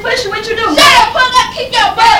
push, what you do? Shut up, pull up, kick your butt.